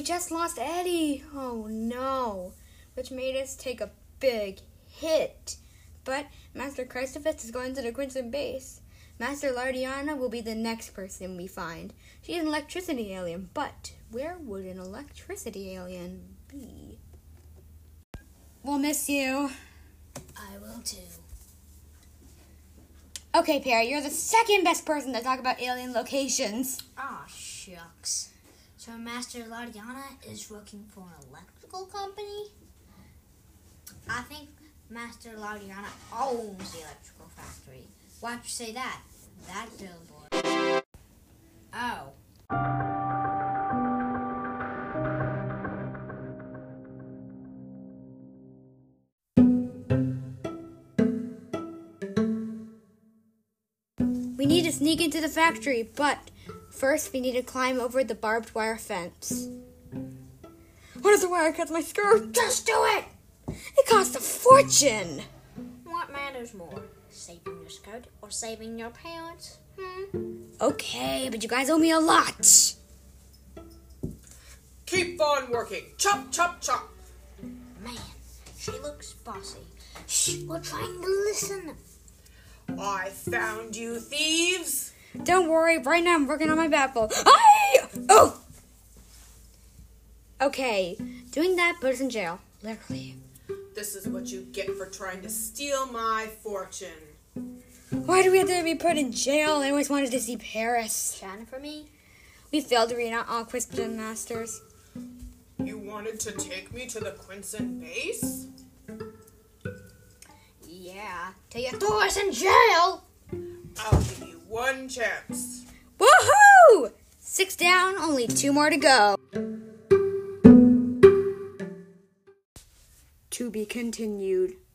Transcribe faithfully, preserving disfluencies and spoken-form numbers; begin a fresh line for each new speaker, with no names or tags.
we just lost Eddie. Oh no. Which made us take a big hit. But Master Christophus is going to the Quinson base. Master Lardiana will be the next person we find. She is an electricity alien, but where would an electricity alien be? We'll miss you.
I will too.
Okay, Perry, you're the second best person to talk about alien locations.
Aw, shucks. So Master Lardiana is working for an electrical company? I think Master Lardiana owns the electrical factory. Why'd you say that? That billboard. Oh.
We need to sneak into the factory, but first we need to climb over the barbed wire fence. What if the wire cuts my skirt?
Just do it!
It costs a fortune!
What matters more? Saving your skirt or saving your parents? Hmm?
Okay, but you guys owe me a lot.
Keep on working. Chop, chop, chop.
Man, she looks bossy. Shh, we're trying to listen.
I found you, thieves.
Don't worry, right now I'm working on my baffle. Aye! Oh! Okay, doing that put us in jail. Literally.
This is what you get for trying to steal my fortune.
Why do we have to be put in jail? I always wanted to see Paris.
Chatting for me?
We failed to read out all Quinson Masters.
You wanted to take me to the Quinson base?
Yeah, till you throw us in jail!
I'll give you one chance.
Woohoo! Six down, only two more to go. To be continued.